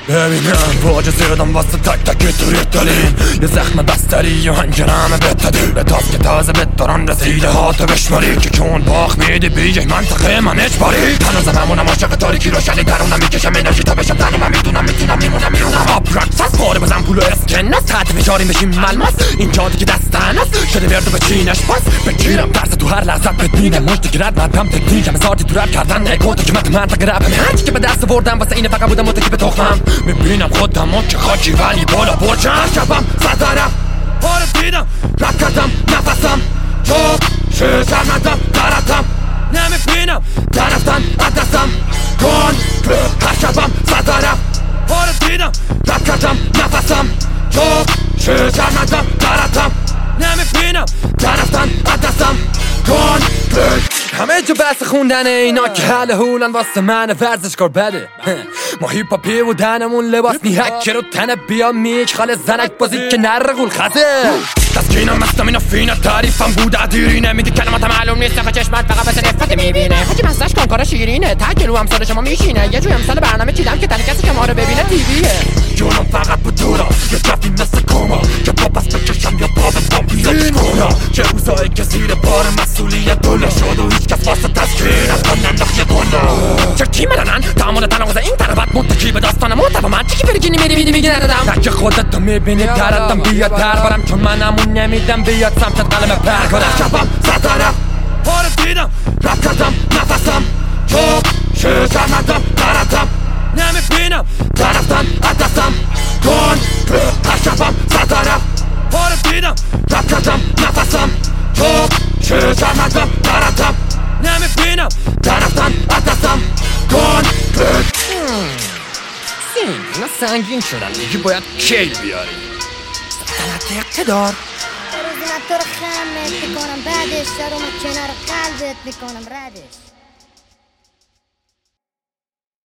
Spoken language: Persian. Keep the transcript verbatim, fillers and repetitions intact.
ببینم واجه زیادم واسه تک تک توی دلین یه زخم بستری و هنجرم بتدی به تاس که تازه به دارن رسیده هاتو بشماری که کون باخ میدی بیگه منطقه من اجباری هنوزم همونم عاشق تاریکی رو شلی درونم میکشم انرژی تا بشم تنومم میدونم میتونم میمونم میرونم آپرکس هست پاره بزن پول و اسکن است تحت فشاریم بشیم ملمس این جادی که دستن است شده وردو به چینش پس بگیرم درس تو هر لحظت بدینم مشتی که رد مردم تکنیکم ازارتی تو رد کردن نگوتا که من تو منطقه ربم هرچی که به دست بردم واسه اینه فقط بودم متکی به تخمم میبینم خودمو که خاکی ولی بالا برجم هر شبم زدنم پاره دیدم رد کردم نفسم تو شرمندم درتم نمیبینم درفتن از دستم کن هر شبم زدنم پاره دیدم رد کردم نفسم تو شرمندم درتم نمیبینم درفتن از دستم کن همه جا بس خوندن اینا که حل هولن واسه من ورزشکار بده ما هیپاپی بودنمون لباس میحکه رو تنه بیا میک خاله زنک بازی که نره غول خزه تسکینم مستم اینا فینه تعریفم بوده دیرینه میگه کلمات معلوم نیست نفه چشمت فقط بس نفت میبینه حاجی مستش کن کارا شیرینه تاکلو هم سال شما میشینه یه جوی امسال برنامه چیدم که تنی کسی که ما رو ببینه تیویه جونم فقط بدورا یه جفی مثل کوما که با بس بکشم یا با به با بیزش کونا چه روزایی که زیر بار مسئولیت دله شد و هیچ کس واسه تسکین از من ننداخت کنه چه کی میدنن تعامل تناقض این طرفت منتکی به داستان مرتبا من چی که فرگینی میری میدی میگی ندادم تک خودت تو میبینی درتم بیاد در بارم چون منمون نمیدم بیاد سمتت قلم پر کنم شبم زدنم پاره دیدم رد کردم نفسم تو شرمندم درتم نمیبینم درفتن از دستم کن هر شبم زدنم پاره دیدم رد کردم نفسم تو شرمندم درتم نمیبینم درفتن از دستم کن اینا سنگین شدن دیگه باید کیل بیاری سلطنت اقتدار روز من تو رو خمت میکنم بعدش سرم کنار قلبت میکنم ردش